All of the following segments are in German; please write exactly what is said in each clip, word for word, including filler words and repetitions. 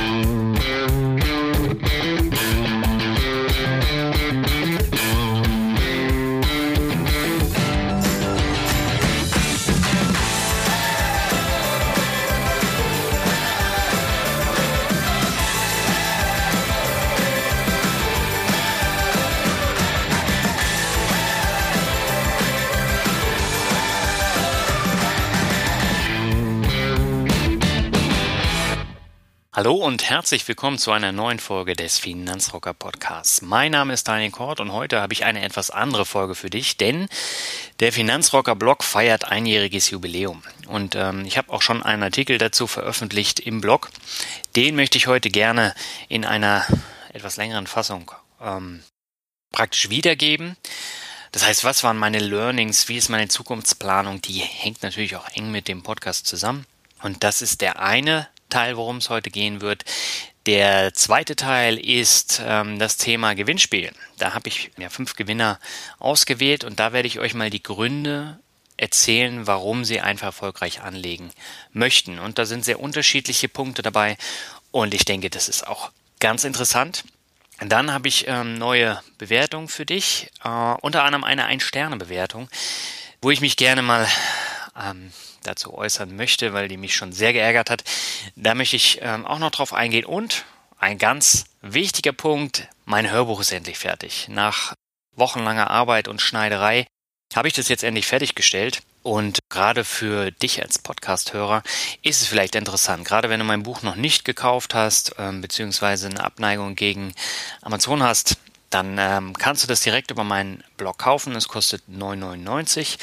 Hallo und herzlich willkommen zu einer neuen Folge des Finanzrocker Podcasts. Mein Name ist Daniel Kort und heute habe ich eine etwas andere Folge für dich, denn der Finanzrocker Blog feiert einjähriges Jubiläum. Und ähm, ich habe auch schon einen Artikel dazu veröffentlicht im Blog. Den möchte ich heute gerne in einer etwas längeren Fassung ähm, praktisch wiedergeben. Das heißt, was waren meine Learnings, wie ist meine Zukunftsplanung? Die hängt natürlich auch eng mit dem Podcast zusammen. Und das ist der eine Teil, worum es heute gehen wird. Der zweite Teil ist ähm, das Thema Gewinnspiel. Da habe ich ja fünf Gewinner ausgewählt und da werde ich euch mal die Gründe erzählen, warum sie einfach erfolgreich anlegen möchten. Und da sind sehr unterschiedliche Punkte dabei und ich denke, das ist auch ganz interessant. Dann habe ich ähm, neue Bewertungen für dich, äh, unter anderem eine Ein-Sterne-Bewertung, wo ich mich gerne mal ähm, dazu äußern möchte, weil die mich schon sehr geärgert hat. Da möchte ich ähm, auch noch drauf eingehen. Und ein ganz wichtiger Punkt, mein Hörbuch ist endlich fertig. Nach wochenlanger Arbeit und Schneiderei habe ich das jetzt endlich fertiggestellt. Und gerade für dich als Podcast-Hörer ist es vielleicht interessant, gerade wenn du mein Buch noch nicht gekauft hast, ähm, beziehungsweise eine Abneigung gegen Amazon hast, dann ähm, kannst du das direkt über meinen Blog kaufen. Es kostet neun neunundneunzig.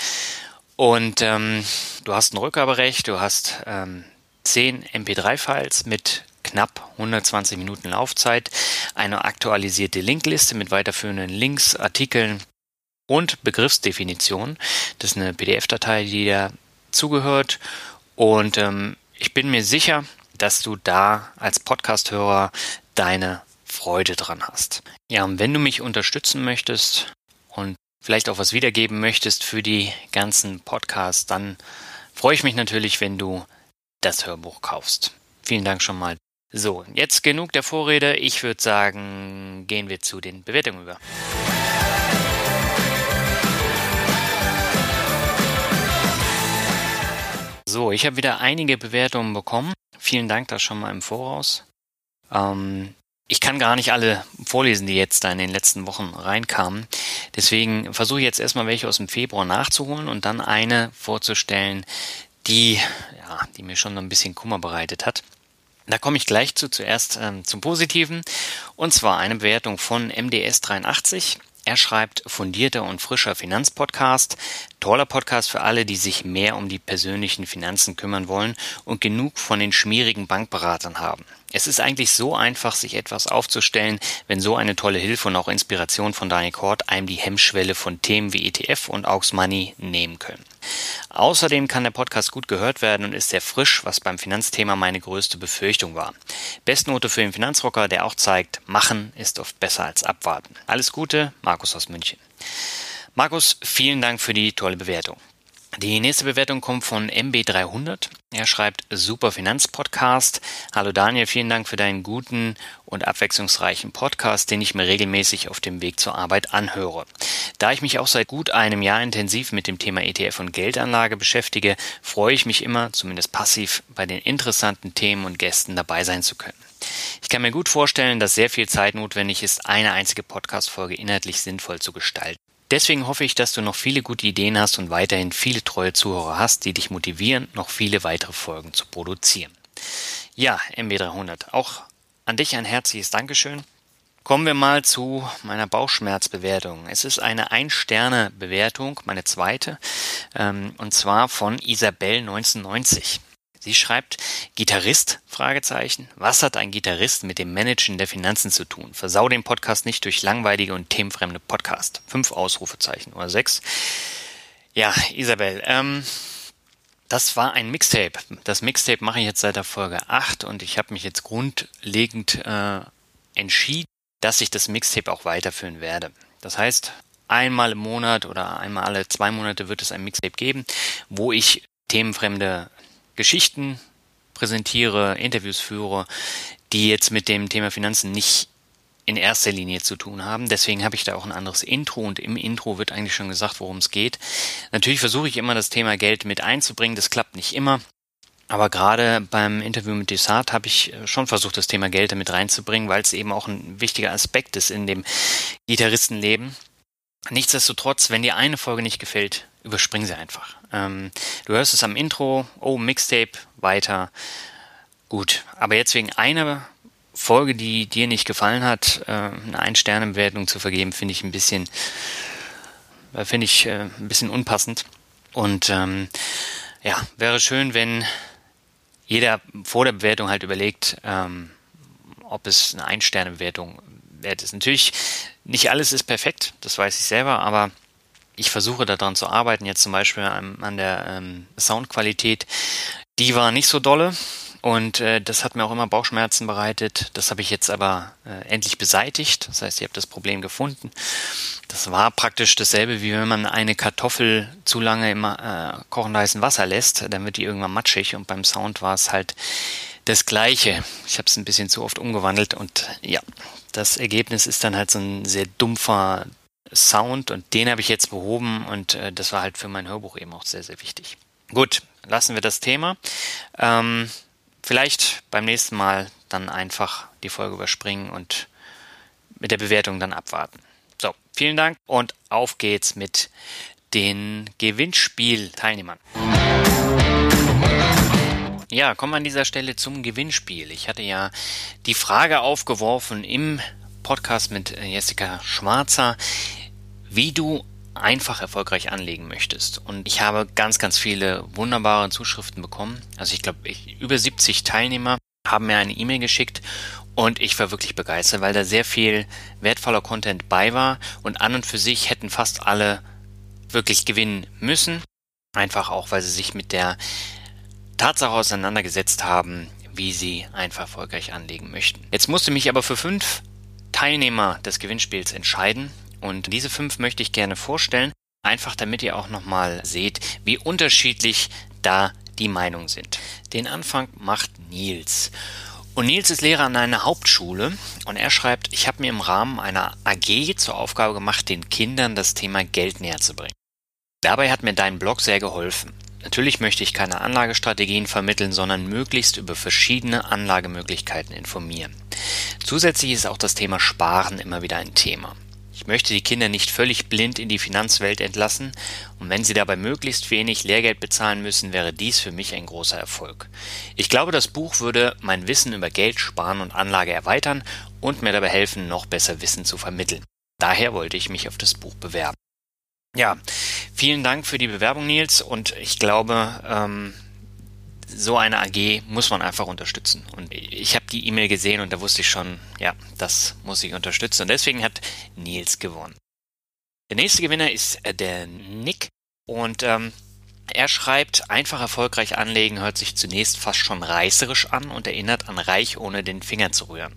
Und ähm, du hast ein Rückgaberecht, du hast ähm, zehn M P drei Files mit knapp hundertzwanzig Minuten Laufzeit, eine aktualisierte Linkliste mit weiterführenden Links, Artikeln und Begriffsdefinitionen. Das ist eine P D F-Datei, die da zugehört. Und ähm, ich bin mir sicher, dass du da als Podcast-Hörer deine Freude dran hast. Ja, und wenn du mich unterstützen möchtest und vielleicht auch was wiedergeben möchtest für die ganzen Podcasts, dann freue ich mich natürlich, wenn du das Hörbuch kaufst. Vielen Dank schon mal. So, jetzt genug der Vorrede. Ich würde sagen, gehen wir zu den Bewertungen über. So, ich habe wieder einige Bewertungen bekommen. Vielen Dank da schon mal im Voraus. Ähm, Ich kann gar nicht alle vorlesen, die jetzt da in den letzten Wochen reinkamen. Deswegen versuche ich jetzt erstmal welche aus dem Februar nachzuholen und dann eine vorzustellen, die, ja, die mir schon so ein bisschen Kummer bereitet hat. Da komme ich gleich zu, zuerst ähm, zum Positiven. Und zwar eine Bewertung von M D S dreiundachtzig. Er schreibt, fundierter und frischer Finanzpodcast, toller Podcast für alle, die sich mehr um die persönlichen Finanzen kümmern wollen und genug von den schmierigen Bankberatern haben. Es ist eigentlich so einfach, sich etwas aufzustellen, wenn so eine tolle Hilfe und auch Inspiration von Daniel Kort einem die Hemmschwelle von Themen wie E T F und Aux Money nehmen können. Außerdem kann der Podcast gut gehört werden und ist sehr frisch, was beim Finanzthema meine größte Befürchtung war. Bestnote für den Finanzrocker, der auch zeigt, machen ist oft besser als abwarten. Alles Gute, Markus aus München. Markus, vielen Dank für die tolle Bewertung. Die nächste Bewertung kommt von M B dreihundert. Er schreibt, super Finanzpodcast. Hallo Daniel, vielen Dank für deinen guten und abwechslungsreichen Podcast, den ich mir regelmäßig auf dem Weg zur Arbeit anhöre. Da ich mich auch seit gut einem Jahr intensiv mit dem Thema E T F und Geldanlage beschäftige, freue ich mich immer, zumindest passiv, bei den interessanten Themen und Gästen dabei sein zu können. Ich kann mir gut vorstellen, dass sehr viel Zeit notwendig ist, eine einzige Podcast-Folge inhaltlich sinnvoll zu gestalten. Deswegen hoffe ich, dass du noch viele gute Ideen hast und weiterhin viele treue Zuhörer hast, die dich motivieren, noch viele weitere Folgen zu produzieren. Ja, M B dreihundert, auch an dich ein herzliches Dankeschön. Kommen wir mal zu meiner Bauchschmerzbewertung. Es ist eine Ein-Sterne-Bewertung, meine zweite, ähm, und zwar von Isabel neunzehnhundertneunzig. Sie schreibt, Gitarrist, Fragezeichen. Was hat ein Gitarrist mit dem Managen der Finanzen zu tun? Versau den Podcast nicht durch langweilige und themenfremde Podcast. Fünf Ausrufezeichen oder sechs. Ja, Isabel, ähm, das war ein Mixtape. Das Mixtape mache ich jetzt seit der Folge acht und ich habe mich jetzt grundlegend äh, entschieden, dass ich das Mixtape auch weiterführen werde. Das heißt, einmal im Monat oder einmal alle zwei Monate wird es ein Mixtape geben, wo ich themenfremde Geschichten präsentiere, Interviews führe, die jetzt mit dem Thema Finanzen nicht in erster Linie zu tun haben. Deswegen habe ich da auch ein anderes Intro und im Intro wird eigentlich schon gesagt, worum es geht. Natürlich versuche ich immer das Thema Geld mit einzubringen, das klappt nicht immer. Aber gerade beim Interview mit Dysart habe ich schon versucht, das Thema Geld damit reinzubringen, weil es eben auch ein wichtiger Aspekt ist in dem Gitarristenleben. Nichtsdestotrotz, wenn dir eine Folge nicht gefällt, überspring sie einfach. Ähm, du hörst es am Intro, oh, Mixtape, weiter. Gut, aber jetzt wegen einer Folge, die dir nicht gefallen hat, äh, eine Ein-Sterne-Bewertung zu vergeben, finde ich ein bisschen, äh, finde ich äh, ein bisschen unpassend. Und ähm, ja, wäre schön, wenn jeder vor der Bewertung halt überlegt, ähm, ob es eine Ein-Sterne-Bewertung wert ist. Natürlich, nicht alles ist perfekt, das weiß ich selber, aber ich versuche daran zu arbeiten, jetzt zum Beispiel an, an der ähm, Soundqualität. Die war nicht so dolle. Und äh, das hat mir auch immer Bauchschmerzen bereitet. Das habe ich jetzt aber äh, endlich beseitigt. Das heißt, ich habe das Problem gefunden. Das war praktisch dasselbe, wie wenn man eine Kartoffel zu lange im äh, kochend heißen Wasser lässt. Dann wird die irgendwann matschig. Und beim Sound war es halt das Gleiche. Ich habe es ein bisschen zu oft umgewandelt. Und ja, das Ergebnis ist dann halt so ein sehr dumpfer Sound. Und den habe ich jetzt behoben. Und äh, das war halt für mein Hörbuch eben auch sehr, sehr wichtig. Gut, lassen wir das Thema. Ähm... Vielleicht beim nächsten Mal dann einfach die Folge überspringen und mit der Bewertung dann abwarten. So, vielen Dank und auf geht's mit den Gewinnspielteilnehmern. Ja, kommen wir an dieser Stelle zum Gewinnspiel. Ich hatte ja die Frage aufgeworfen im Podcast mit Jessica Schwarzer, wie du einfach erfolgreich anlegen möchtest. Und ich habe ganz, ganz viele wunderbare Zuschriften bekommen. Also ich glaube, über siebzig Teilnehmer haben mir eine E-Mail geschickt und ich war wirklich begeistert, weil da sehr viel wertvoller Content bei war und an und für sich hätten fast alle wirklich gewinnen müssen. Einfach auch, weil sie sich mit der Tatsache auseinandergesetzt haben, wie sie einfach erfolgreich anlegen möchten. Jetzt musste mich aber für fünf Teilnehmer des Gewinnspiels entscheiden. Und diese fünf möchte ich gerne vorstellen, einfach damit ihr auch nochmal seht, wie unterschiedlich da die Meinungen sind. Den Anfang macht Nils. Und Nils ist Lehrer an einer Hauptschule und er schreibt, ich habe mir im Rahmen einer A G zur Aufgabe gemacht, den Kindern das Thema Geld näher zu bringen. Dabei hat mir dein Blog sehr geholfen. Natürlich möchte ich keine Anlagestrategien vermitteln, sondern möglichst über verschiedene Anlagemöglichkeiten informieren. Zusätzlich ist auch das Thema Sparen immer wieder ein Thema. Ich möchte die Kinder nicht völlig blind in die Finanzwelt entlassen und wenn sie dabei möglichst wenig Lehrgeld bezahlen müssen, wäre dies für mich ein großer Erfolg. Ich glaube, das Buch würde mein Wissen über Geld, Sparen und Anlage erweitern und mir dabei helfen, noch besser Wissen zu vermitteln. Daher wollte ich mich auf das Buch bewerben. Ja, vielen Dank für die Bewerbung, Nils, und ich glaube, ähm, so eine A G muss man einfach unterstützen. Und ich habe die E-Mail gesehen und da wusste ich schon, ja, das muss ich unterstützen. Und deswegen hat Nils gewonnen. Der nächste Gewinner ist der Nick und ähm, er schreibt, einfach erfolgreich anlegen hört sich zunächst fast schon reißerisch an und erinnert an reich ohne den Finger zu rühren.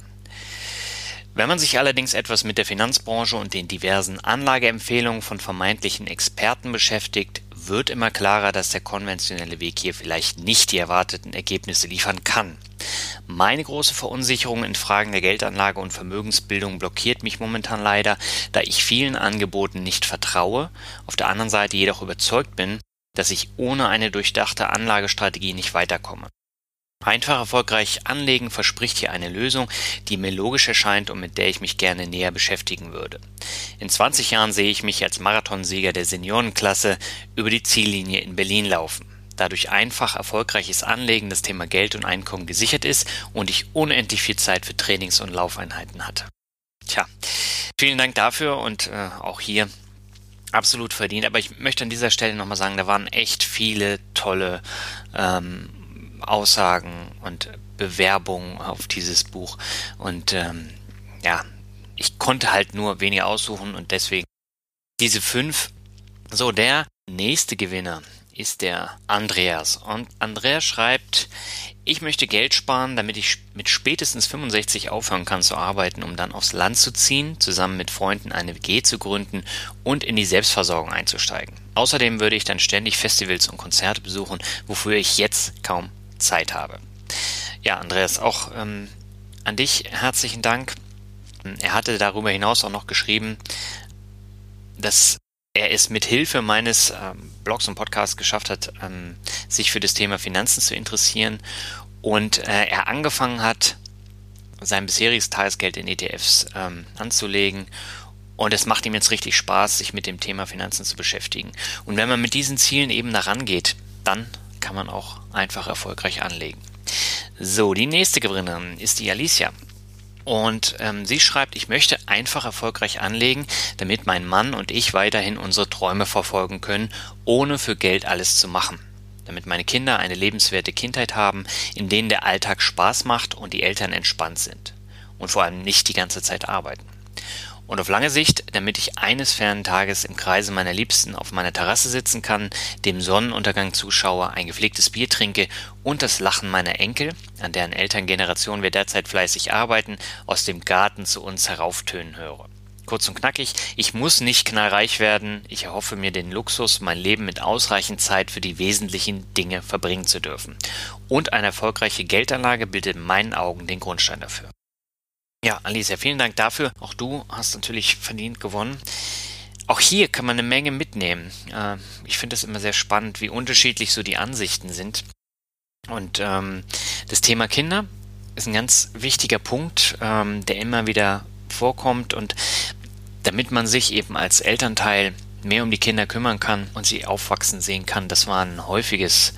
Wenn man sich allerdings etwas mit der Finanzbranche und den diversen Anlageempfehlungen von vermeintlichen Experten beschäftigt, wird immer klarer, dass der konventionelle Weg hier vielleicht nicht die erwarteten Ergebnisse liefern kann. Meine große Verunsicherung in Fragen der Geldanlage und Vermögensbildung blockiert mich momentan leider, da ich vielen Angeboten nicht vertraue, auf der anderen Seite jedoch überzeugt bin, dass ich ohne eine durchdachte Anlagestrategie nicht weiterkomme. Einfach erfolgreich anlegen verspricht hier eine Lösung, die mir logisch erscheint und mit der ich mich gerne näher beschäftigen würde. In zwanzig Jahren sehe ich mich als Marathonsieger der Seniorenklasse über die Ziellinie in Berlin laufen. Da durch einfach erfolgreiches Anlegen das Thema Geld und Einkommen gesichert ist und ich unendlich viel Zeit für Trainings- und Laufeinheiten hatte. Tja, vielen Dank dafür und äh, auch hier absolut verdient. Aber ich möchte an dieser Stelle nochmal sagen, da waren echt viele tolle ähm, Aussagen und Bewerbungen auf dieses Buch und ähm, ja, ich konnte halt nur wenige aussuchen und deswegen diese fünf. So, der nächste Gewinner ist der Andreas und Andreas schreibt, ich möchte Geld sparen, damit ich mit spätestens fünfundsechzig aufhören kann zu arbeiten, um dann aufs Land zu ziehen, zusammen mit Freunden eine W G zu gründen und in die Selbstversorgung einzusteigen. Außerdem würde ich dann ständig Festivals und Konzerte besuchen, wofür ich jetzt kaum Zeit habe. Ja, Andreas, auch ähm, an dich herzlichen Dank. Er hatte darüber hinaus auch noch geschrieben, dass er es mit Hilfe meines ähm, Blogs und Podcasts geschafft hat, ähm, sich für das Thema Finanzen zu interessieren und äh, er angefangen hat, sein bisheriges Tagesgeld in E T Fs ähm, anzulegen. Und es macht ihm jetzt richtig Spaß, sich mit dem Thema Finanzen zu beschäftigen. Und wenn man mit diesen Zielen eben daran geht, dann kann man auch einfach erfolgreich anlegen. So, die nächste Gewinnerin ist die Alicia. Und ähm, sie schreibt, ich möchte einfach erfolgreich anlegen, damit mein Mann und ich weiterhin unsere Träume verfolgen können, ohne für Geld alles zu machen. Damit meine Kinder eine lebenswerte Kindheit haben, in denen der Alltag Spaß macht und die Eltern entspannt sind. Und vor allem nicht die ganze Zeit arbeiten. Und auf lange Sicht, damit ich eines fernen Tages im Kreise meiner Liebsten auf meiner Terrasse sitzen kann, dem Sonnenuntergang zuschaue, ein gepflegtes Bier trinke und das Lachen meiner Enkel, an deren Elterngeneration wir derzeit fleißig arbeiten, aus dem Garten zu uns herauftönen höre. Kurz und knackig, ich muss nicht knallreich werden, ich erhoffe mir den Luxus, mein Leben mit ausreichend Zeit für die wesentlichen Dinge verbringen zu dürfen. Und eine erfolgreiche Geldanlage bildet in meinen Augen den Grundstein dafür. Ja, Alicia, vielen Dank dafür. Auch du hast natürlich verdient gewonnen. Auch hier kann man eine Menge mitnehmen. Äh, ich finde es immer sehr spannend, wie unterschiedlich so die Ansichten sind. Und ähm, das Thema Kinder ist ein ganz wichtiger Punkt, ähm, der immer wieder vorkommt. Und damit man sich eben als Elternteil mehr um die Kinder kümmern kann und sie aufwachsen sehen kann, das war ein häufiges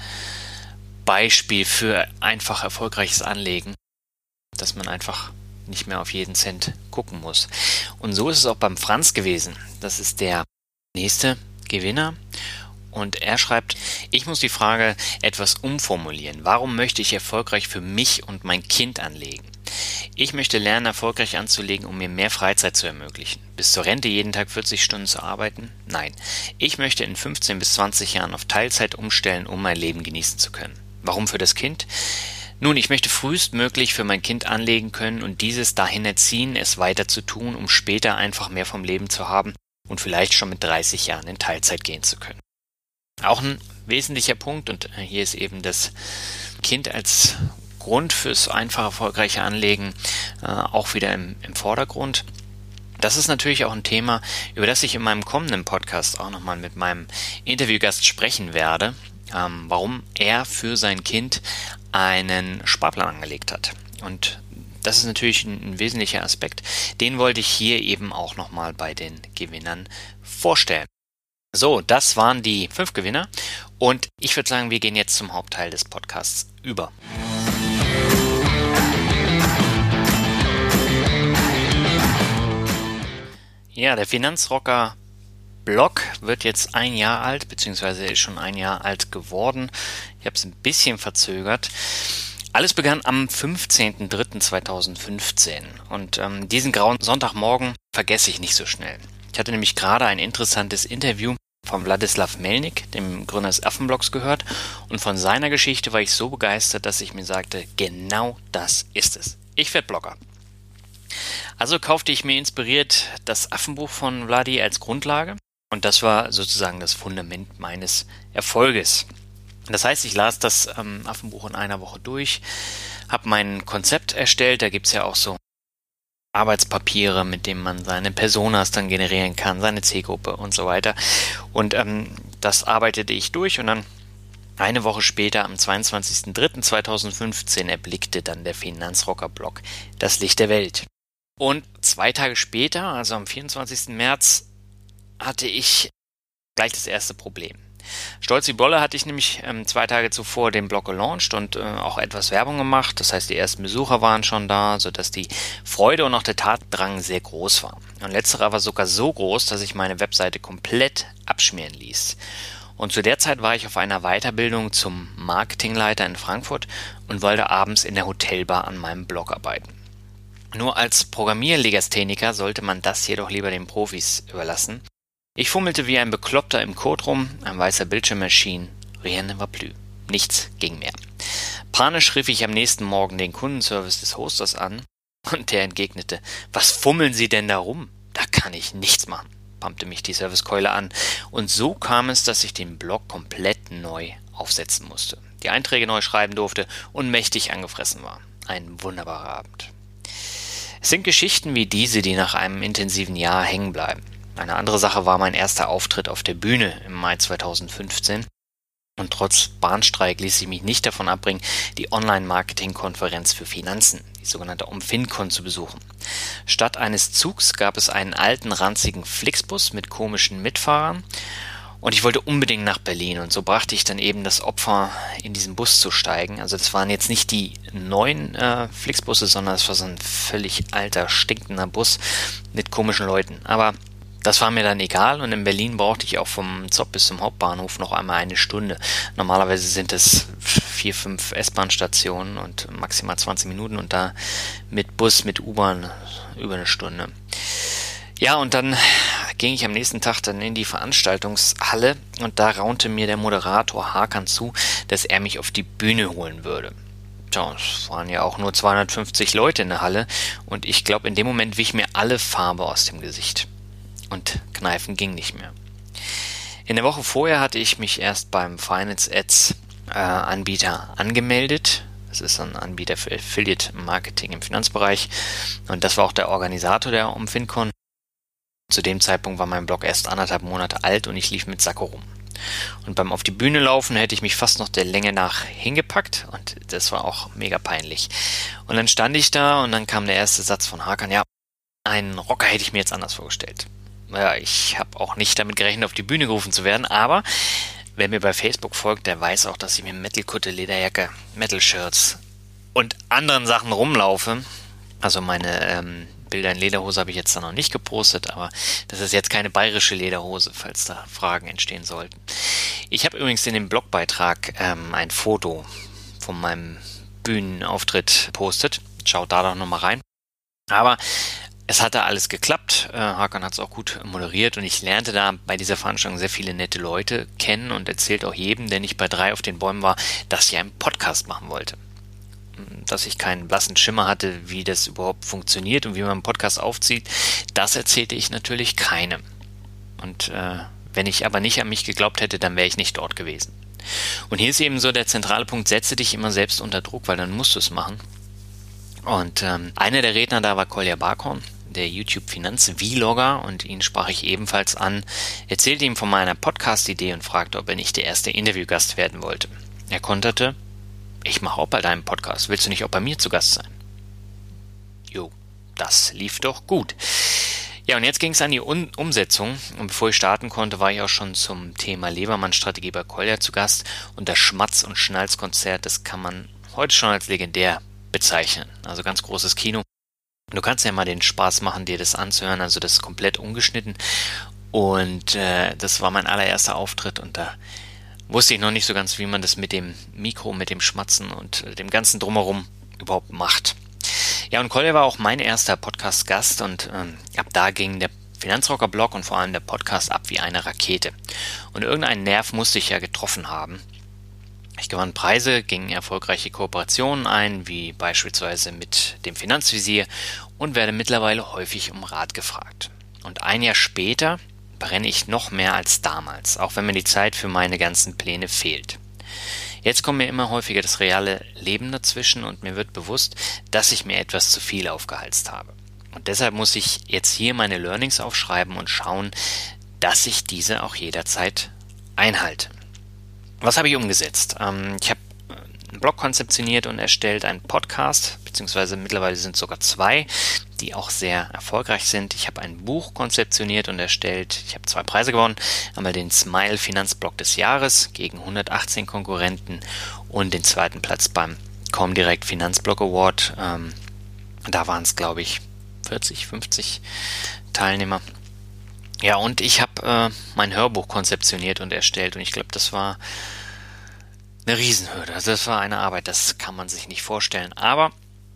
Beispiel für einfach erfolgreiches Anlegen, dass man einfach nicht mehr auf jeden Cent gucken muss. Und so ist es auch beim Franz gewesen. Das ist der nächste Gewinner. Und er schreibt, ich muss die Frage etwas umformulieren. Warum möchte ich erfolgreich für mich und mein Kind anlegen? Ich möchte lernen, erfolgreich anzulegen, um mir mehr Freizeit zu ermöglichen. Bis zur Rente jeden Tag vierzig Stunden zu arbeiten? Nein. Ich möchte in fünfzehn bis zwanzig Jahren auf Teilzeit umstellen, um mein Leben genießen zu können. Warum für das Kind? Nun, ich möchte frühestmöglich für mein Kind anlegen können und dieses dahin erziehen, es weiter zu tun, um später einfach mehr vom Leben zu haben und vielleicht schon mit dreißig Jahren in Teilzeit gehen zu können. Auch ein wesentlicher Punkt, und hier ist eben das Kind als Grund fürs einfach erfolgreiche Anlegen äh, auch wieder im, im Vordergrund. Das ist natürlich auch ein Thema, über das ich in meinem kommenden Podcast auch nochmal mit meinem Interviewgast sprechen werde, ähm, warum er für sein Kind einen Sparplan angelegt hat. Und das ist natürlich ein, ein wesentlicher Aspekt. Den wollte ich hier eben auch nochmal bei den Gewinnern vorstellen. So, das waren die fünf Gewinner und ich würde sagen, wir gehen jetzt zum Hauptteil des Podcasts über. Ja, der Finanzrocker Blog wird jetzt ein Jahr alt, beziehungsweise ist schon ein Jahr alt geworden. Ich habe es ein bisschen verzögert. Alles begann am fünfzehnten dritten zweitausendfünfzehn und ähm, diesen grauen Sonntagmorgen vergesse ich nicht so schnell. Ich hatte nämlich gerade ein interessantes Interview von Wladislaw Melnik, dem Gründer des Affenblogs, gehört und von seiner Geschichte war ich so begeistert, dass ich mir sagte, genau das ist es. Ich werde Blogger. Also kaufte ich mir inspiriert das Affenbuch von Vladi als Grundlage und das war sozusagen das Fundament meines Erfolges. Das heißt, ich las das ähm, Affenbuch in einer Woche durch, habe mein Konzept erstellt, da gibt es ja auch so Arbeitspapiere, mit denen man seine Personas dann generieren kann, seine Zielgruppe und so weiter. Und ähm, das arbeitete ich durch und dann eine Woche später, am zweiundzwanzigsten dritten zweitausendfünfzehn, erblickte dann der Finanzrocker-Blog das Licht der Welt. Und zwei Tage später, also am vierundzwanzigsten März, hatte ich gleich das erste Problem. Stolz wie Bolle hatte ich nämlich ähm, zwei Tage zuvor den Blog gelauncht und äh, auch etwas Werbung gemacht. Das heißt, die ersten Besucher waren schon da, sodass die Freude und auch der Tatdrang sehr groß war. Und letzterer war sogar so groß, dass ich meine Webseite komplett abschmieren ließ. Und zu der Zeit war ich auf einer Weiterbildung zum Marketingleiter in Frankfurt und wollte abends in der Hotelbar an meinem Blog arbeiten. Nur als Programmierlegastheniker sollte man das jedoch lieber den Profis überlassen. Ich fummelte wie ein Bekloppter im Code rum, ein weißer Bildschirm erschien, rien ne va plus. Nichts ging mehr. Panisch rief ich am nächsten Morgen den Kundenservice des Hosters an und der entgegnete, was fummeln Sie denn da rum? Da kann ich nichts machen, pumpte mich die Servicekeule an und so kam es, dass ich den Blog komplett neu aufsetzen musste. die Einträge neu schreiben durfte und mächtig angefressen war. Ein wunderbarer Abend. Es sind Geschichten wie diese, die nach einem intensiven Jahr hängen bleiben. Eine andere Sache war mein erster Auftritt auf der Bühne im Mai zweitausendfünfzehn. Und trotz Bahnstreik ließ ich mich nicht davon abbringen, die Online-Marketing-Konferenz für Finanzen, die sogenannte OMFINCON, zu besuchen. Statt eines Zugs gab es einen alten, ranzigen Flixbus mit komischen Mitfahrern und ich wollte unbedingt nach Berlin und so brachte ich dann eben das Opfer, in diesen Bus zu steigen. Also das waren jetzt nicht die neuen äh, Flixbusse, sondern es war so ein völlig alter, stinkender Bus mit komischen Leuten. Aber das war mir dann egal und in Berlin brauchte ich auch vom Zopp bis zum Hauptbahnhof noch einmal eine Stunde. Normalerweise sind es vier, fünf S-Bahn-Stationen und maximal zwanzig Minuten und da mit Bus, mit U-Bahn über eine Stunde. Ja, und dann ging ich am nächsten Tag dann in die Veranstaltungshalle und da raunte mir der Moderator Hakan zu, dass er mich auf die Bühne holen würde. Tja, es waren ja auch nur zweihundertfünfzig Leute in der Halle und ich glaube, in dem Moment wich mir alle Farbe aus dem Gesicht. Und Kneifen ging nicht mehr. In der Woche vorher hatte ich mich erst beim Finance Ads äh, Anbieter angemeldet. Das ist ein Anbieter für Affiliate Marketing im Finanzbereich. Und das war auch der Organisator der OMFINCON. Zu dem Zeitpunkt war mein Blog erst anderthalb Monate alt und ich lief mit Sakko rum. Und beim Auf die Bühne laufen hätte ich mich fast noch der Länge nach hingepackt und das war auch mega peinlich. Und dann stand ich da und dann kam der erste Satz von Hakan, ja, einen Rocker hätte ich mir jetzt anders vorgestellt. Ja, ich habe auch nicht damit gerechnet, auf die Bühne gerufen zu werden, aber wer mir bei Facebook folgt, der weiß auch, dass ich mit Metal-Kutte, Lederjacke, Metal-Shirts und anderen Sachen rumlaufe. Also meine ähm, Bilder in Lederhose habe ich jetzt da noch nicht gepostet, aber das ist jetzt keine bayerische Lederhose, falls da Fragen entstehen sollten. Ich habe übrigens in dem Blogbeitrag ähm, ein Foto von meinem Bühnenauftritt gepostet. Schaut da doch nochmal rein. Aber es hatte alles geklappt, äh, Hakan hat es auch gut moderiert und ich lernte da bei dieser Veranstaltung sehr viele nette Leute kennen und erzählt auch jedem, der nicht bei drei auf den Bäumen war, dass ich einen Podcast machen wollte. Dass ich keinen blassen Schimmer hatte, wie das überhaupt funktioniert und wie man einen Podcast aufzieht, das erzählte ich natürlich keinem. Und äh, wenn ich aber nicht an mich geglaubt hätte, dann wäre ich nicht dort gewesen. Und hier ist eben so der zentrale Punkt, setze dich immer selbst unter Druck, weil dann musst du es machen. Und ähm, einer der Redner da war Kolja Barkhorn, der YouTube-Finanz-Vlogger, und ihn sprach ich ebenfalls an, erzählte ihm von meiner Podcast-Idee und fragte, ob er nicht der erste Interviewgast werden wollte. Er konterte, ich mache auch bald einen Podcast, willst du nicht auch bei mir zu Gast sein? Jo, das lief doch gut. Ja, und jetzt ging es an die Un- Umsetzung und bevor ich starten konnte, war ich auch schon zum Thema Lebermann-Strategie bei Kolja zu Gast und das Schmatz- und Schnalz-Konzert, das kann man heute schon als legendär bezeichnen. Also ganz großes Kino. Du kannst ja mal den Spaß machen, dir das anzuhören. Also das ist komplett ungeschnitten. Und äh, das war mein allererster Auftritt und da wusste ich noch nicht so ganz, wie man das mit dem Mikro, mit dem Schmatzen und äh, dem ganzen Drumherum überhaupt macht. Ja, und Kolja war auch mein erster Podcast-Gast und ähm, ab da ging der Finanzrocker-Blog und vor allem der Podcast ab wie eine Rakete. Und irgendeinen Nerv musste ich ja getroffen haben. Ich gewann Preise, ging erfolgreiche Kooperationen ein, wie beispielsweise mit dem Finanzvisier und werde mittlerweile häufig um Rat gefragt. Und ein Jahr später brenne ich noch mehr als damals, auch wenn mir die Zeit für meine ganzen Pläne fehlt. Jetzt kommt mir immer häufiger das reale Leben dazwischen und mir wird bewusst, dass ich mir etwas zu viel aufgehalst habe. Und deshalb muss ich jetzt hier meine Learnings aufschreiben und schauen, dass ich diese auch jederzeit einhalte. Was habe ich umgesetzt? Ähm, ich habe einen Blog konzeptioniert und erstellt, einen Podcast, beziehungsweise mittlerweile sind es sogar zwei, die auch sehr erfolgreich sind. Ich habe ein Buch konzeptioniert und erstellt. Ich habe zwei Preise gewonnen. Einmal den Smile Finanzblog des Jahres gegen hundertachtzehn Konkurrenten und den zweiten Platz beim Comdirect Finanzblog Award. Ähm, da waren es, glaube ich, vierzig, fünfzig Teilnehmer. Ja, und ich habe äh, mein Hörbuch konzeptioniert und erstellt und ich glaube, das war eine Riesenhürde. Also das war eine Arbeit, das kann man sich nicht vorstellen. Aber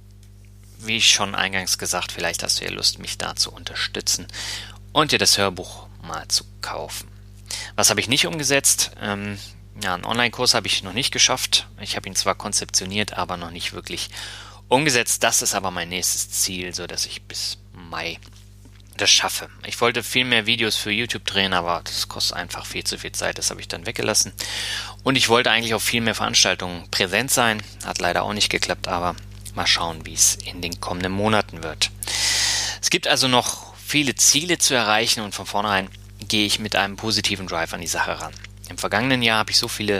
wie ich schon eingangs gesagt, vielleicht hast du ja Lust, mich da zu unterstützen und dir das Hörbuch mal zu kaufen. Was habe ich nicht umgesetzt? Ähm, ja, einen Online-Kurs habe ich noch nicht geschafft. Ich habe ihn zwar konzeptioniert, aber noch nicht wirklich umgesetzt. Das ist aber mein nächstes Ziel, so dass ich bis Mai das schaffe. Ich wollte viel mehr Videos für YouTube drehen, aber das kostet einfach viel zu viel Zeit. Das habe ich dann weggelassen. Und ich wollte eigentlich auf viel mehr Veranstaltungen präsent sein. Hat leider auch nicht geklappt, aber mal schauen, wie es in den kommenden Monaten wird. Es gibt also noch viele Ziele zu erreichen und von vornherein gehe ich mit einem positiven Drive an die Sache ran. Im vergangenen Jahr habe ich so viele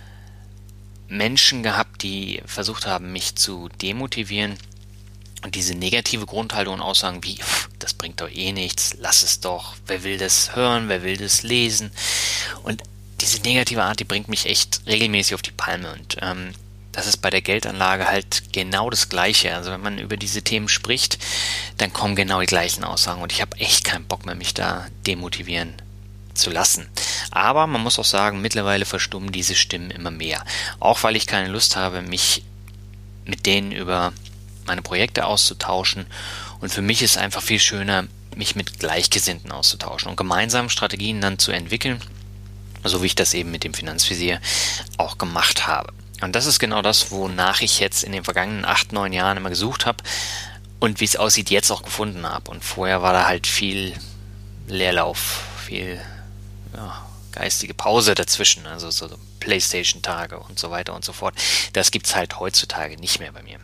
Menschen gehabt, die versucht haben, mich zu demotivieren und diese negative Grundhaltung und Aussagen wie, das bringt doch eh nichts, lass es doch, wer will das hören, wer will das lesen, und diese negative Art, die bringt mich echt regelmäßig auf die Palme, und ähm, das ist bei der Geldanlage halt genau das Gleiche. Also wenn man über diese Themen spricht, dann kommen genau die gleichen Aussagen und ich habe echt keinen Bock mehr, mich da demotivieren zu lassen. Aber man muss auch sagen, mittlerweile verstummen diese Stimmen immer mehr. Auch weil ich keine Lust habe, mich mit denen über meine Projekte auszutauschen, und für mich ist es einfach viel schöner, mich mit Gleichgesinnten auszutauschen und gemeinsam Strategien dann zu entwickeln, so wie ich das eben mit dem Finanzvisier auch gemacht habe. Und das ist genau das, wonach ich jetzt in den vergangenen acht, neun Jahren immer gesucht habe und wie es aussieht, jetzt auch gefunden habe. Und vorher war da halt viel Leerlauf, viel ja, geistige Pause dazwischen, also so Playstation-Tage und so weiter und so fort. Das gibt es halt heutzutage nicht mehr bei mir.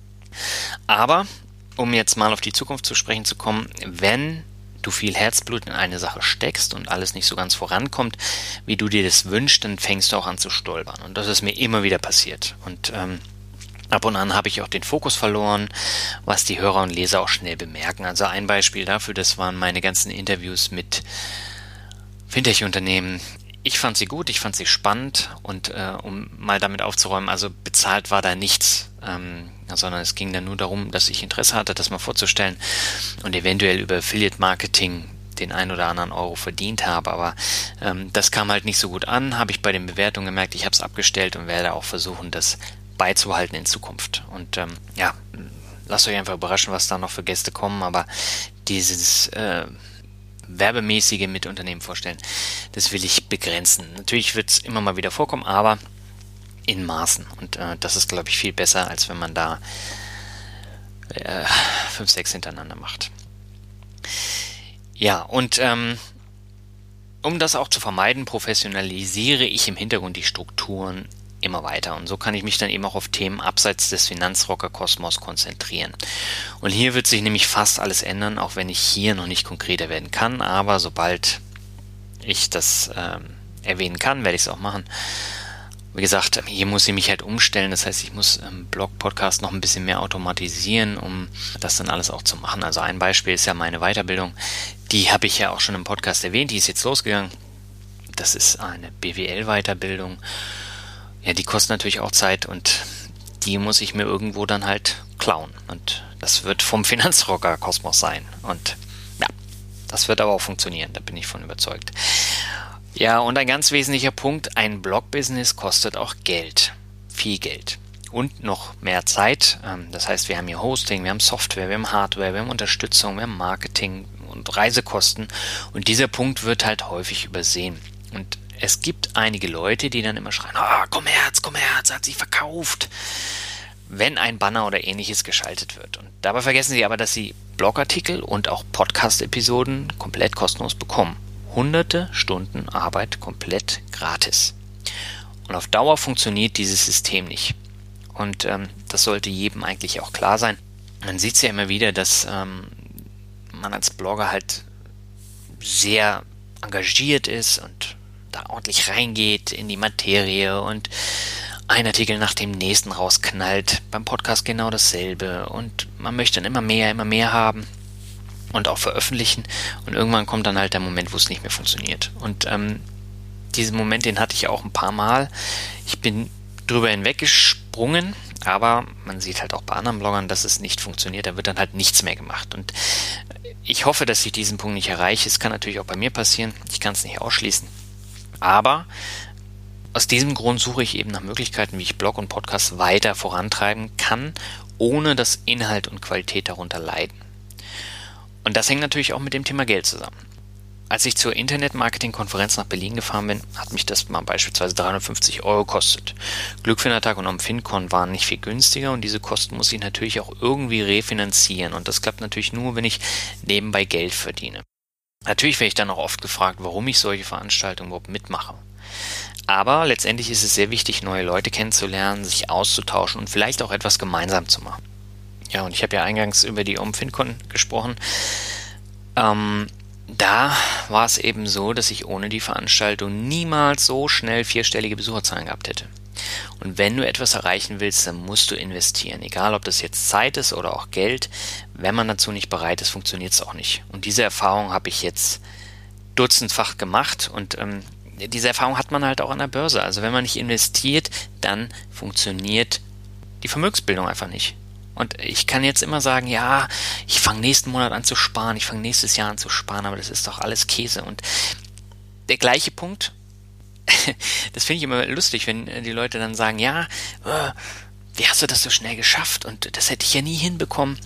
Aber, um jetzt mal auf die Zukunft zu sprechen zu kommen, wenn du viel Herzblut in eine Sache steckst und alles nicht so ganz vorankommt, wie du dir das wünschst, dann fängst du auch an zu stolpern. Und das ist mir immer wieder passiert. Und ähm, ab und an habe ich auch den Fokus verloren, was die Hörer und Leser auch schnell bemerken. Also ein Beispiel dafür, das waren meine ganzen Interviews mit Fintech-Unternehmen. Ich fand sie gut, ich fand sie spannend, und äh, um mal damit aufzuräumen, also bezahlt war da nichts, ähm, sondern es ging dann nur darum, dass ich Interesse hatte, das mal vorzustellen und eventuell über Affiliate-Marketing den ein oder anderen Euro verdient habe, aber ähm, das kam halt nicht so gut an, habe ich bei den Bewertungen gemerkt, ich habe es abgestellt und werde auch versuchen, das beizubehalten in Zukunft. Und ähm, ja, lasst euch einfach überraschen, was da noch für Gäste kommen, aber dieses äh, werbemäßige mit Unternehmen vorstellen, das will ich begrenzen. Natürlich wird es immer mal wieder vorkommen, aber in Maßen. Und äh, das ist, glaube ich, viel besser, als wenn man da äh, fünf, sechs hintereinander macht. Ja, und ähm, um das auch zu vermeiden, professionalisiere ich im Hintergrund die Strukturen immer weiter. Und so kann ich mich dann eben auch auf Themen abseits des Finanzrocker-Kosmos konzentrieren. Und hier wird sich nämlich fast alles ändern, auch wenn ich hier noch nicht konkreter werden kann. Aber sobald ich das ähm, erwähnen kann, werde ich es auch machen. Wie gesagt, hier muss ich mich halt umstellen. Das heißt, ich muss im Blog-Podcast noch ein bisschen mehr automatisieren, um das dann alles auch zu machen. Also ein Beispiel ist ja meine Weiterbildung. Die habe ich ja auch schon im Podcast erwähnt. Die ist jetzt losgegangen. Das ist eine B W L-Weiterbildung. Ja, die kostet natürlich auch Zeit und die muss ich mir irgendwo dann halt klauen. Und das wird vom Finanzrocker-Kosmos sein. Und ja, das wird aber auch funktionieren, da bin ich von überzeugt. Ja, und ein ganz wesentlicher Punkt, ein Blog-Business kostet auch Geld. Viel Geld. Und noch mehr Zeit. Das heißt, wir haben hier Hosting, wir haben Software, wir haben Hardware, wir haben Unterstützung, wir haben Marketing und Reisekosten. Und dieser Punkt wird halt häufig übersehen. Und es gibt einige Leute, die dann immer schreien, ah, komm Herz, komm Herz, hat sich verkauft, wenn ein Banner oder ähnliches geschaltet wird. Und dabei vergessen sie aber, dass sie Blogartikel und auch Podcast-Episoden komplett kostenlos bekommen. Hunderte Stunden Arbeit komplett gratis. Und auf Dauer funktioniert dieses System nicht. Und ähm, das sollte jedem eigentlich auch klar sein. Man sieht es ja immer wieder, dass ähm, man als Blogger halt sehr engagiert ist und da ordentlich reingeht in die Materie und ein Artikel nach dem nächsten rausknallt. Beim Podcast genau dasselbe. Und man möchte dann immer mehr, immer mehr haben und auch veröffentlichen. Und irgendwann kommt dann halt der Moment, wo es nicht mehr funktioniert. Und ähm, diesen Moment, den hatte ich auch ein paar Mal. Ich bin drüber hinweggesprungen, aber man sieht halt auch bei anderen Bloggern, dass es nicht funktioniert. Da wird dann halt nichts mehr gemacht. Und ich hoffe, dass ich diesen Punkt nicht erreiche. Es kann natürlich auch bei mir passieren. Ich kann es nicht ausschließen. Aber aus diesem Grund suche ich eben nach Möglichkeiten, wie ich Blog und Podcast weiter vorantreiben kann, ohne dass Inhalt und Qualität darunter leiden. Und das hängt natürlich auch mit dem Thema Geld zusammen. Als ich zur Internet-Marketing-Konferenz nach Berlin gefahren bin, hat mich das mal beispielsweise dreihundertfünfzig Euro gekostet. Glückfindertag und am FinCon waren nicht viel günstiger und diese Kosten muss ich natürlich auch irgendwie refinanzieren und das klappt natürlich nur, wenn ich nebenbei Geld verdiene. Natürlich werde ich dann auch oft gefragt, warum ich solche Veranstaltungen überhaupt mitmache. Aber letztendlich ist es sehr wichtig, neue Leute kennenzulernen, sich auszutauschen und vielleicht auch etwas gemeinsam zu machen. Ja, und ich habe ja eingangs über die OMFinCon gesprochen. Ähm, Da war es eben so, dass ich ohne die Veranstaltung niemals so schnell vierstellige Besucherzahlen gehabt hätte. Und wenn du etwas erreichen willst, dann musst du investieren. Egal, ob das jetzt Zeit ist oder auch Geld. Wenn man dazu nicht bereit ist, funktioniert es auch nicht. Und diese Erfahrung habe ich jetzt dutzendfach gemacht und ähm, diese Erfahrung hat man halt auch an der Börse. Also wenn man nicht investiert, dann funktioniert die Vermögensbildung einfach nicht. Und ich kann jetzt immer sagen, ja, ich fange nächsten Monat an zu sparen, ich fange nächstes Jahr an zu sparen, aber das ist doch alles Käse. Und der gleiche Punkt, das finde ich immer lustig, wenn die Leute dann sagen, ja, wie hast du das so schnell geschafft? Und das hätte ich ja nie hinbekommen.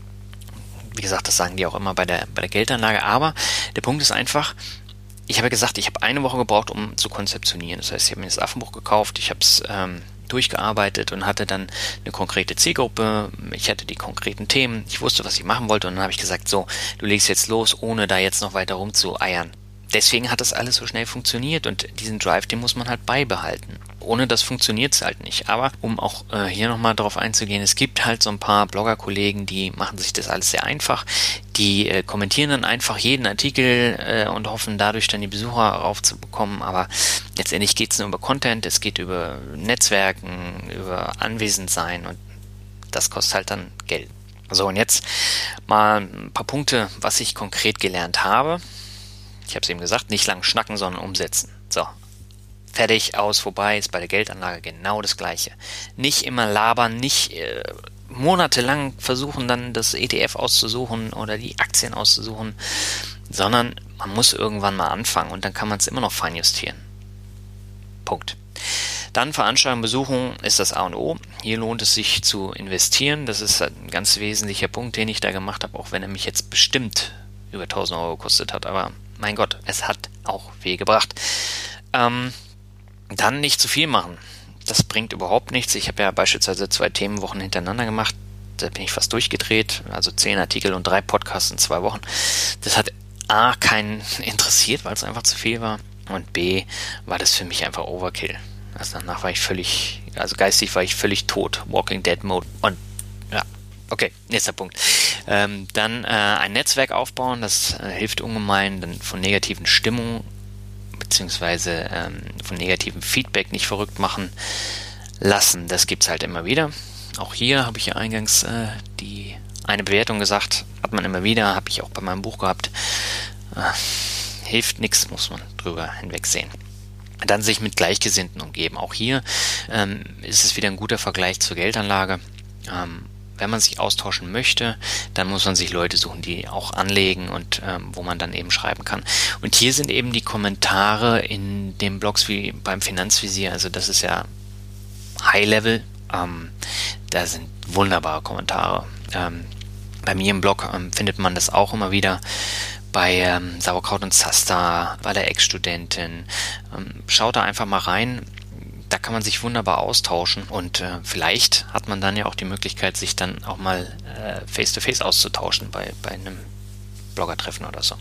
Wie gesagt, das sagen die auch immer bei der, bei der Geldanlage. Aber der Punkt ist einfach, ich habe ja gesagt, ich habe eine Woche gebraucht, um zu konzeptionieren. Das heißt, ich habe mir das Affenbuch gekauft, ich habe es ähm, durchgearbeitet und hatte dann eine konkrete Zielgruppe, ich hatte die konkreten Themen, ich wusste, was ich machen wollte und dann habe ich gesagt, so, du legst jetzt los, ohne da jetzt noch weiter rumzueiern. Deswegen hat das alles so schnell funktioniert und diesen Drive, den muss man halt beibehalten. Ohne das funktioniert es halt nicht. Aber um auch äh, hier nochmal drauf einzugehen, es gibt halt so ein paar Blogger-Kollegen, die machen sich das alles sehr einfach. Die äh, kommentieren dann einfach jeden Artikel äh, und hoffen dadurch dann die Besucher raufzubekommen. Aber letztendlich geht es nur über Content, es geht über Netzwerken, über Anwesendsein und das kostet halt dann Geld. So, und jetzt mal ein paar Punkte, was ich konkret gelernt habe. Ich habe es eben gesagt, nicht lang schnacken, sondern umsetzen. So, fertig, aus, vorbei, ist bei der Geldanlage genau das Gleiche. Nicht immer labern, nicht äh, monatelang versuchen, dann das E T F auszusuchen oder die Aktien auszusuchen, sondern man muss irgendwann mal anfangen und dann kann man es immer noch feinjustieren. Punkt. Dann Veranstaltungen besuchen ist das A und O. Hier lohnt es sich zu investieren. Das ist ein ganz wesentlicher Punkt, den ich da gemacht habe, auch wenn er mich jetzt bestimmt über tausend Euro gekostet hat, aber mein Gott, es hat auch weh gebracht. Ähm, dann nicht zu viel machen. Das bringt überhaupt nichts. Ich habe ja beispielsweise zwei Themenwochen hintereinander gemacht. Da bin ich fast durchgedreht. Also zehn Artikel und drei Podcasts in zwei Wochen. Das hat A, keinen interessiert, weil es einfach zu viel war. Und B, war das für mich einfach Overkill. Also danach war ich völlig, also geistig war ich völlig tot. Walking Dead Mode. Und ja, okay, nächster Punkt. Ähm, dann äh, ein Netzwerk aufbauen, das äh, hilft ungemein, dann von negativen Stimmungen beziehungsweise ähm, von negativem Feedback nicht verrückt machen lassen. Das gibt's halt immer wieder. Auch hier habe ich ja eingangs äh, die eine Bewertung gesagt, hat man immer wieder, habe ich auch bei meinem Buch gehabt. Äh, hilft nichts, muss man drüber hinwegsehen. Dann sich mit Gleichgesinnten umgeben. Auch hier ähm, ist es wieder ein guter Vergleich zur Geldanlage. Ähm, Wenn man sich austauschen möchte, dann muss man sich Leute suchen, die auch anlegen und ähm, wo man dann eben schreiben kann. Und hier sind eben die Kommentare in den Blogs wie beim Finanzvisier, also das ist ja High-Level, ähm, da sind wunderbare Kommentare. Ähm, bei mir im Blog ähm, findet man das auch immer wieder. Bei ähm, Sauerkraut und Zaster, bei der Ex-Studentin. Ähm, schaut da einfach mal rein. Da kann man sich wunderbar austauschen und äh, vielleicht hat man dann ja auch die Möglichkeit, sich dann auch mal äh, face-to-face auszutauschen bei, bei einem Bloggertreffen oder so.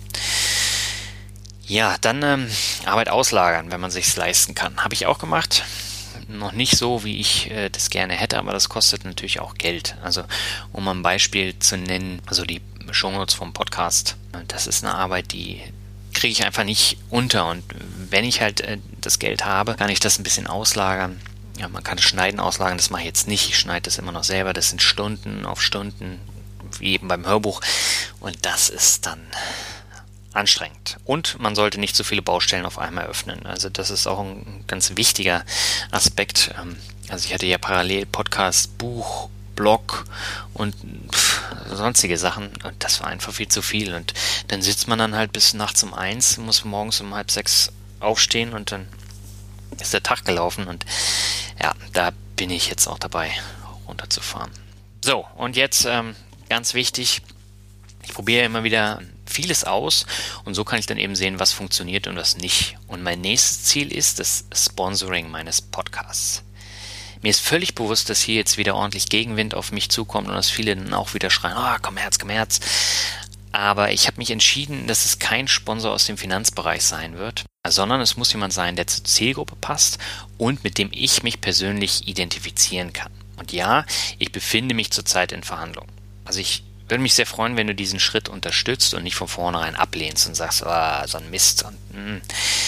Ja, dann ähm, Arbeit auslagern, wenn man sich's leisten kann. Habe ich auch gemacht. Noch nicht so, wie ich äh, das gerne hätte, aber das kostet natürlich auch Geld. Also um mal ein Beispiel zu nennen, also die Shownotes vom Podcast, das ist eine Arbeit, die kriege ich einfach nicht unter und wenn ich halt äh, das Geld habe, kann ich das ein bisschen auslagern. Ja, man kann das Schneiden auslagern, das mache ich jetzt nicht. Ich schneide das immer noch selber. Das sind Stunden auf Stunden, wie eben beim Hörbuch. Und das ist dann anstrengend. Und man sollte nicht so viele Baustellen auf einmal öffnen. Also das ist auch ein ganz wichtiger Aspekt. Also ich hatte ja parallel Podcast, Buch, Blog und pff, sonstige Sachen und das war einfach viel zu viel und dann sitzt man dann halt bis nachts um eins, muss morgens um halb sechs aufstehen und dann ist der Tag gelaufen und ja, da bin ich jetzt auch dabei, runterzufahren. So, und jetzt ähm, ganz wichtig, ich probiere immer wieder vieles aus und so kann ich dann eben sehen, was funktioniert und was nicht. Und mein nächstes Ziel ist das Sponsoring meines Podcasts. Mir ist völlig bewusst, dass hier jetzt wieder ordentlich Gegenwind auf mich zukommt und dass viele dann auch wieder schreien, ah, oh, Kommerz, Kommerz. Aber ich habe mich entschieden, dass es kein Sponsor aus dem Finanzbereich sein wird, sondern es muss jemand sein, der zur Zielgruppe passt und mit dem ich mich persönlich identifizieren kann. Und ja, ich befinde mich zurzeit in Verhandlungen. Also ich würde mich sehr freuen, wenn du diesen Schritt unterstützt und nicht von vornherein ablehnst und sagst, oh, so ein Mist. Und, mm.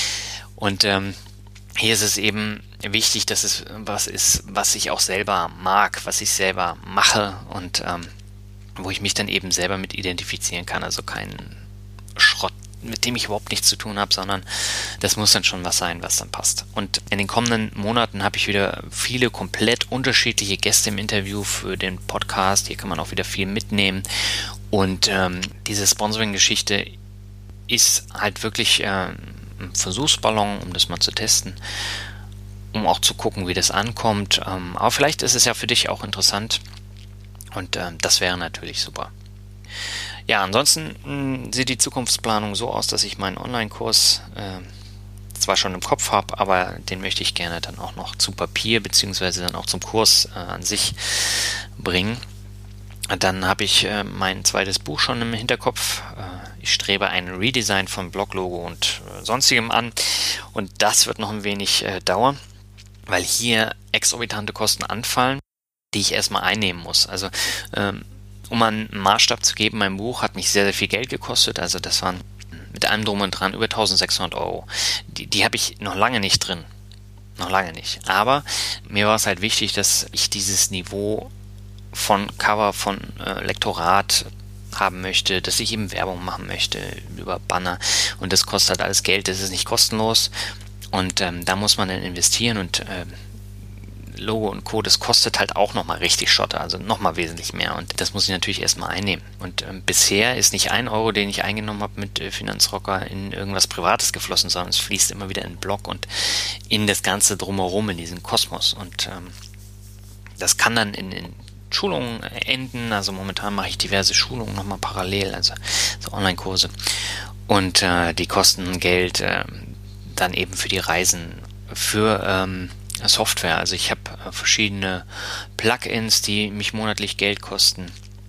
und ähm, hier ist es eben wichtig, dass es was ist, was ich auch selber mag, was ich selber mache und ähm, wo ich mich dann eben selber mit identifizieren kann. Also kein Schrott, mit dem ich überhaupt nichts zu tun habe, sondern das muss dann schon was sein, was dann passt. Und in den kommenden Monaten habe ich wieder viele komplett unterschiedliche Gäste im Interview für den Podcast. Hier kann man auch wieder viel mitnehmen. Und ähm, diese Sponsoring-Geschichte ist halt wirklich äh, ein Versuchsballon, um das mal zu testen, um auch zu gucken, wie das ankommt. Ähm, aber vielleicht ist es ja für dich auch interessant und äh, das wäre natürlich super. Ja, ansonsten mh, sieht die Zukunftsplanung so aus, dass ich meinen Online-Kurs äh, zwar schon im Kopf habe, aber den möchte ich gerne dann auch noch zu Papier beziehungsweise dann auch zum Kurs äh, an sich bringen. Dann habe ich äh, mein zweites Buch schon im Hinterkopf. Äh, ich strebe ein Redesign von Bloglogo und äh, sonstigem an und das wird noch ein wenig äh, dauern, weil hier exorbitante Kosten anfallen, die ich erstmal einnehmen muss. Also ähm, um einen Maßstab zu geben, mein Buch hat mich sehr, sehr viel Geld gekostet. Also das waren mit allem drum und dran über eintausendsechshundert Euro. Die, die habe ich noch lange nicht drin. Noch lange nicht. Aber mir war es halt wichtig, dass ich dieses Niveau von Cover, von äh, Lektorat haben möchte, dass ich eben Werbung machen möchte über Banner. Und das kostet halt alles Geld. Das ist nicht kostenlos. Und ähm, da muss man dann investieren und ähm, Logo und Co., das kostet halt auch nochmal richtig Schotter, also nochmal wesentlich mehr und das muss ich natürlich erstmal einnehmen. Und ähm, bisher ist nicht ein Euro, den ich eingenommen habe mit äh, Finanzrocker in irgendwas Privates geflossen, sondern es fließt immer wieder in den Blog und in das Ganze drumherum, in diesen Kosmos und ähm, das kann dann in, in Schulungen enden, also momentan mache ich diverse Schulungen nochmal parallel, also so Online-Kurse und äh, die kosten Geld äh, dann eben für die Reisen, für ähm, Software. Also ich habe äh, verschiedene Plugins, die mich monatlich Geld kosten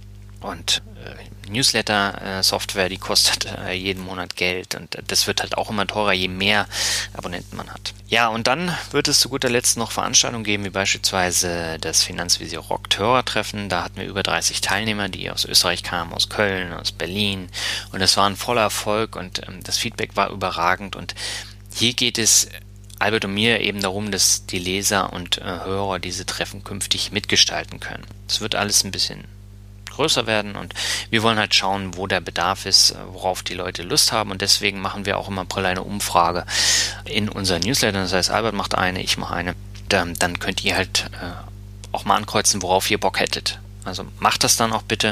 und äh, Newsletter-Software, äh, die kostet äh, jeden Monat Geld und äh, das wird halt auch immer teurer, je mehr Abonnenten man hat. Ja, und dann wird es zu guter Letzt noch Veranstaltungen geben, wie beispielsweise das Finanzvisier Rockt Hörertreffen. Da hatten wir über dreißig Teilnehmer, die aus Österreich kamen, aus Köln, aus Berlin und es war ein voller Erfolg und ähm, das Feedback war überragend und hier geht es Albert und mir eben darum, dass die Leser und äh, Hörer diese Treffen künftig mitgestalten können. Es wird alles ein bisschen größer werden und wir wollen halt schauen, wo der Bedarf ist, worauf die Leute Lust haben und deswegen machen wir auch im April eine Umfrage in unseren Newslettern. Das heißt, Albert macht eine, ich mache eine. Dann, dann könnt ihr halt äh, auch mal ankreuzen, worauf ihr Bock hättet. Also macht das dann auch bitte,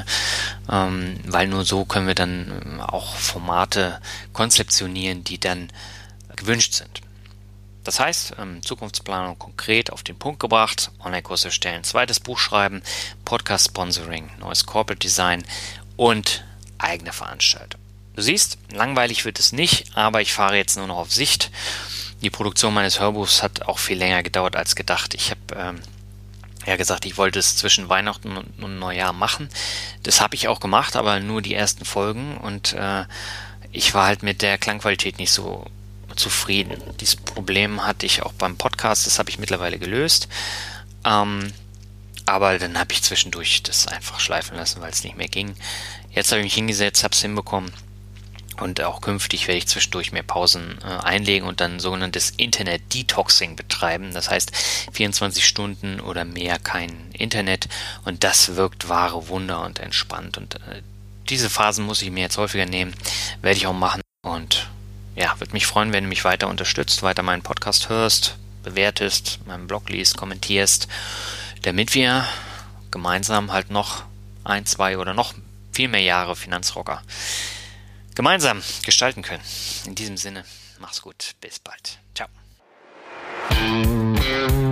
ähm, weil nur so können wir dann auch Formate konzeptionieren, die dann gewünscht sind. Das heißt, ähm, Zukunftsplanung konkret auf den Punkt gebracht, Online-Kurs erstellen, zweites Buch schreiben, Podcast-Sponsoring, neues Corporate Design und eigene Veranstaltung. Du siehst, langweilig wird es nicht, aber ich fahre jetzt nur noch auf Sicht. Die Produktion meines Hörbuchs hat auch viel länger gedauert als gedacht. Ich habe ähm, ja gesagt, ich wollte es zwischen Weihnachten und, und Neujahr machen. Das habe ich auch gemacht, aber nur die ersten Folgen und äh, ich war halt mit der Klangqualität nicht so zufrieden. Dieses Problem hatte ich auch beim Podcast, das habe ich mittlerweile gelöst. Ähm, aber dann habe ich zwischendurch das einfach schleifen lassen, weil es nicht mehr ging. Jetzt habe ich mich hingesetzt, habe es hinbekommen und auch künftig werde ich zwischendurch mehr Pausen äh, einlegen und dann sogenanntes Internet-Detoxing betreiben. Das heißt vierundzwanzig Stunden oder mehr kein Internet und das wirkt wahre Wunder und entspannt und äh, diese Phasen muss ich mir jetzt häufiger nehmen, werde ich auch machen und ja, würde mich freuen, wenn du mich weiter unterstützt, weiter meinen Podcast hörst, bewertest, meinen Blog liest, kommentierst, damit wir gemeinsam halt noch ein, zwei oder noch viel mehr Jahre Finanzrocker gemeinsam gestalten können. In diesem Sinne, mach's gut, bis bald. Ciao.